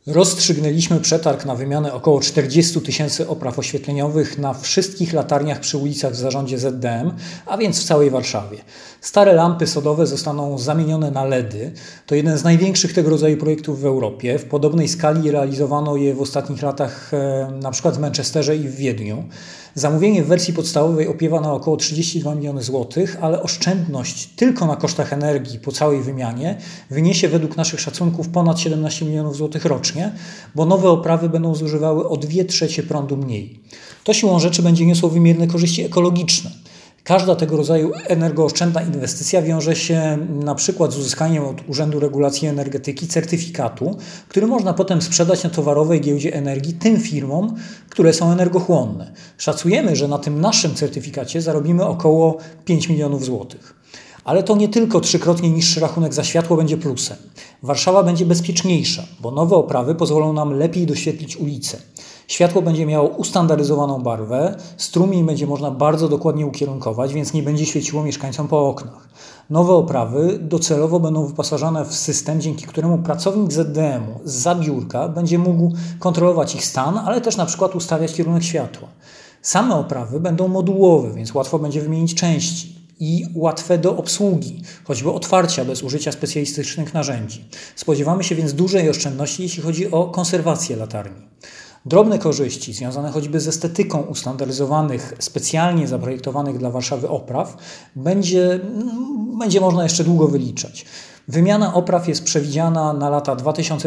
Rozstrzygnęliśmy przetarg na wymianę około 40 000 opraw oświetleniowych na wszystkich latarniach przy ulicach w zarządzie ZDM, a więc w całej Warszawie. Stare lampy sodowe zostaną zamienione na LEDy. To jeden z największych tego rodzaju projektów w Europie. W podobnej skali realizowano je w ostatnich latach na przykład w Manchesterze i w Wiedniu. Zamówienie w wersji podstawowej opiewa na około 32 miliony złotych, ale oszczędność tylko na kosztach energii po całej wymianie wyniesie według naszych szacunków ponad 17 milionów złotych rocznie, bo nowe oprawy będą zużywały o 2/3 prądu mniej. To siłą rzeczy będzie niosło wymierne korzyści ekologiczne. Każda tego rodzaju energooszczędna inwestycja wiąże się na przykład z uzyskaniem od Urzędu Regulacji Energetyki certyfikatu, który można potem sprzedać na towarowej giełdzie energii tym firmom, które są energochłonne. Szacujemy, że na tym naszym certyfikacie zarobimy około 5 milionów złotych. Ale to nie tylko 3-krotnie niższy rachunek za światło będzie plusem. Warszawa będzie bezpieczniejsza, bo nowe oprawy pozwolą nam lepiej doświetlić ulice. Światło będzie miało ustandaryzowaną barwę, strumień będzie można bardzo dokładnie ukierunkować, więc nie będzie świeciło mieszkańcom po oknach. Nowe oprawy docelowo będą wyposażone w system, dzięki któremu pracownik ZDM-u zza biurka będzie mógł kontrolować ich stan, ale też na przykład ustawiać kierunek światła. Same oprawy będą modułowe, więc łatwo będzie wymienić części i łatwe do obsługi, choćby otwarcia bez użycia specjalistycznych narzędzi. Spodziewamy się więc dużej oszczędności, jeśli chodzi o konserwację latarni. Drobne korzyści związane choćby z estetyką ustandaryzowanych, specjalnie zaprojektowanych dla Warszawy opraw będzie można jeszcze długo wyliczać. Wymiana opraw jest przewidziana na lata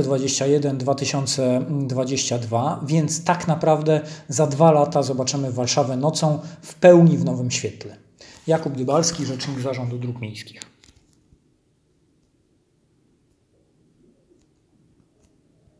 2021-2022, więc tak naprawdę za 2 lata zobaczymy Warszawę nocą w pełni w nowym świetle. Jakub Dybalski, rzecznik Zarządu Dróg Miejskich.